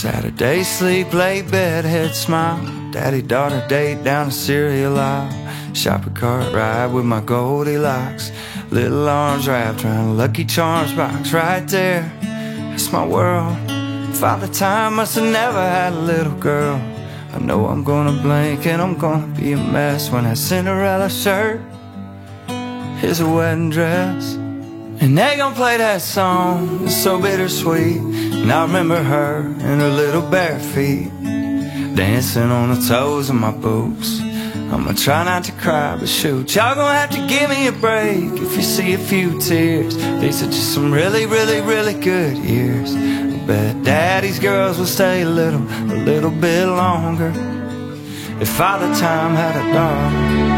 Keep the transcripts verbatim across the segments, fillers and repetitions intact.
Saturday sleep, late bed, head smile. Daddy, daughter date down the cereal aisle. Shopping cart ride with my Goldilocks. Little arms wrapped around a Lucky Charms box. Right there, that's my world. Father time must have never had a little girl. I know I'm gonna blink and I'm gonna be a mess when that Cinderella shirt is a wedding dress. And they gon' play that song, it's so bittersweet. And I remember her and her little bare feet, dancing on the toes of my boots. I'ma try not to cry, but shoot, y'all gon' have to give me a break if you see a few tears. These are just some really, really, really good years. I bet daddy's girls will stay a little, a little bit longer if Father Time had a daughter.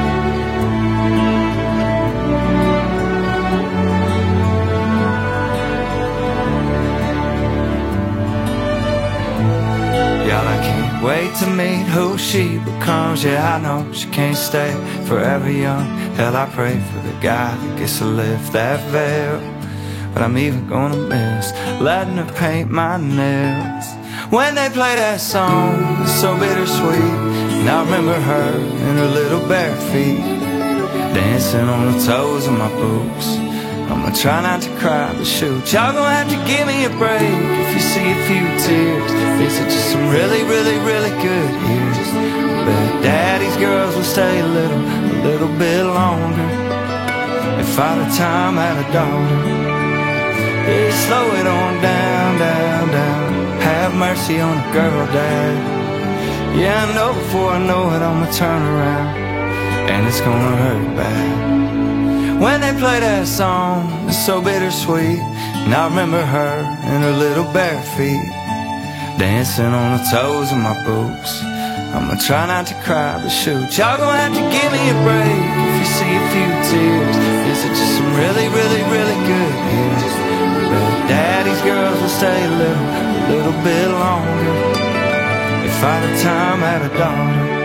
I can't wait to meet who she becomes. Yeah, I know she can't stay forever young. Hell, I pray for the guy that gets to lift that veil. But I'm even gonna miss letting her paint my nails. When they play that song, it's so bittersweet. And I remember her and her little bare feet, dancing on the toes of my boots. I'ma try not to cry, but shoot, y'all gon' have to give me a break if you see a few tears. These are just some really, really, really good years. But daddy's girls will stay a little, a little bit longer if Father Time had a daughter. Yeah, slow it on down, down, down. Have mercy on a girl, Dad. Yeah, I know before I know it I'ma turn around and it's gonna hurt bad. When they play that song, it's so bittersweet. And I remember her and her little bare feet, dancing on the toes of my boots. I'ma try not to cry, but shoot, y'all gon' have to give me a break if you see a few tears. These are just some really, really, really good years. But daddy's girls will stay a little, a little bit longer if Father Time had a daughter.